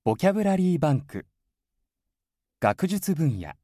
ボキャブラリーバンク。学術分野。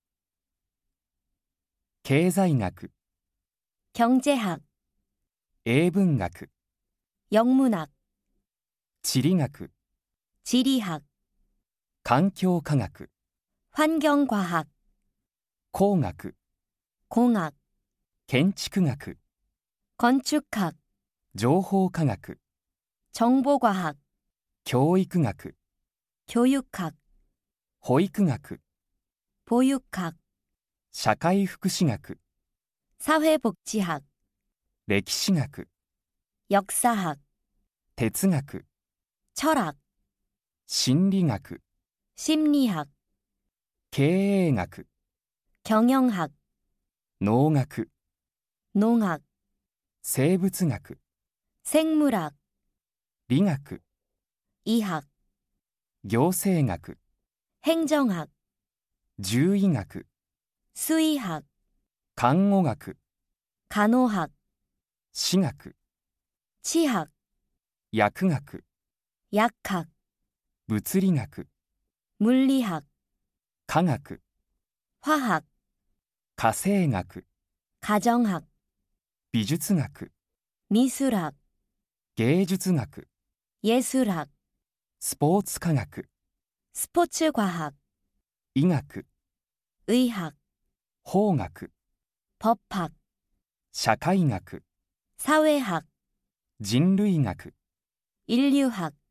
経済学、 경제학, 英文学、 영문학, 地理学、 지리학, 環境科学、 환경과학, 工学、 공학, 建築学、 건축학, 情報科学、 정보과학, 教育学、 교육학, 保育学、 보육학, 社会福祉学、 사회복지학, 歴史学、 역사학, 哲学、 철학, 心理学、 심리학, 経営学、 경영학, 農学、 농학, 生物学、 생물학, 理学、 医학, 行政学、 행정학, 獣医学、 수의학, 看護学、 간호학, 歯学、 치학, 薬学、 약학, 物理学、 물리학, 化学、 화학, 家政学、 가정학, 美術学、 미술학, 芸術学、 예술학, スポーツ科学、 스포츠과학, 医学、 의학, 法学、 법학, 社会学、 사회학, 人類学、 인류학,